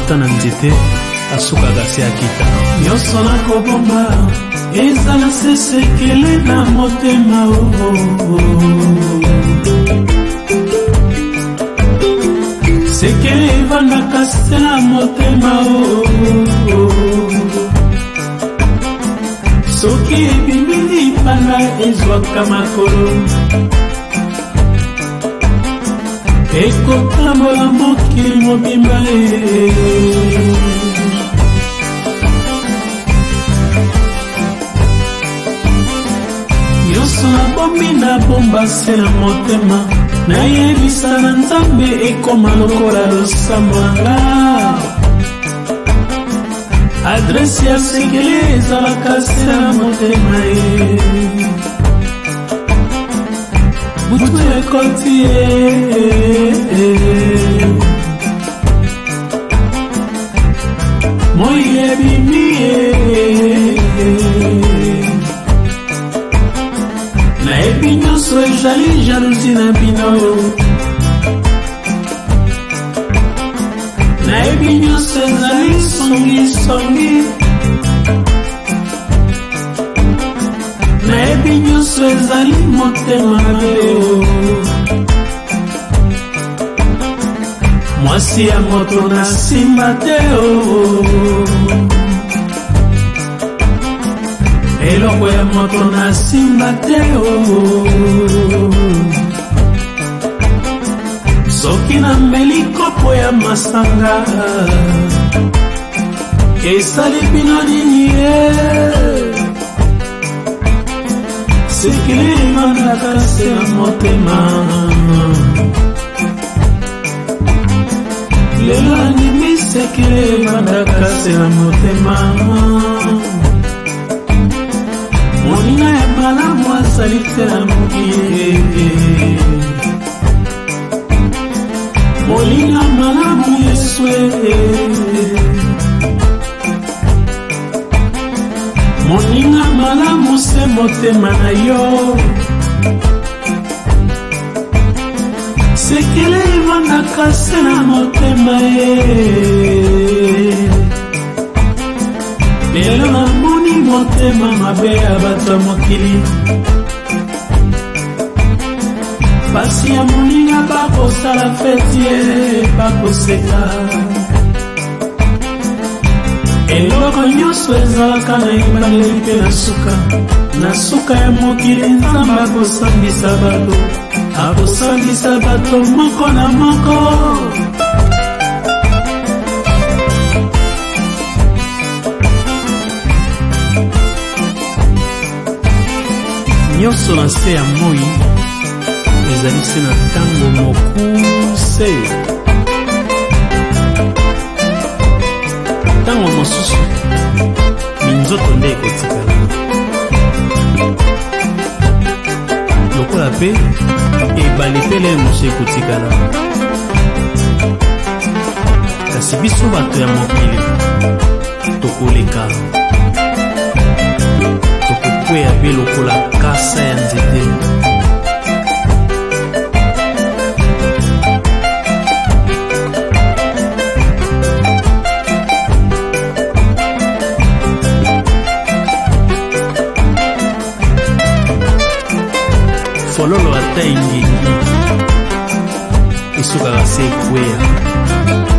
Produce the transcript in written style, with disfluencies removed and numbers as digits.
ata na nzete asukaka se akita. Nyonso nakobomba ezala sesekele na motema sekele evandaka se na motema soki ebimi lipanda ezwaka makolo ekotambola mokili mobimba nyonso nabomi nabomba se na motema nayebisa na Nzambe ekoma lokola losambo nanga adresi ya sekele ezalaka se na motema butu ekoti moi ebimi nayebi nyonso ezali jalousi na bino nayebi nyonso ezali songisongi nayebi nyonso ezali motema leo mwasi ya moto na nsima te eloko ya moto na nsima te soki na mbeli kopo ya masanga esali bino nini sekele evandaka se na motema lelo andimi sekele evandaka se na motema moninga ya malamu azali te na mokili moninga malamu yeswe moninga malamu se motema na yo sekele evandaka se na motema lelo namoni motema mabe ya bato ya mokili basi ya moninga bakosala feti bakoseka eloko nyonso ezalaka na ebandeli mpe na suka ya mokili Nzambe akosambisa bato akosambisa bato moko na moko nyonso na se ya moi ezali se na ntango mokuse ntango mosusu minzoto nde ekotikala lokola mpe ebale pele mosu ekotikala kasi biso bato ya mokili tokoleka tokokwea mpe lokola kasa ya nzete fololo ata ingingi esukaka se ekwea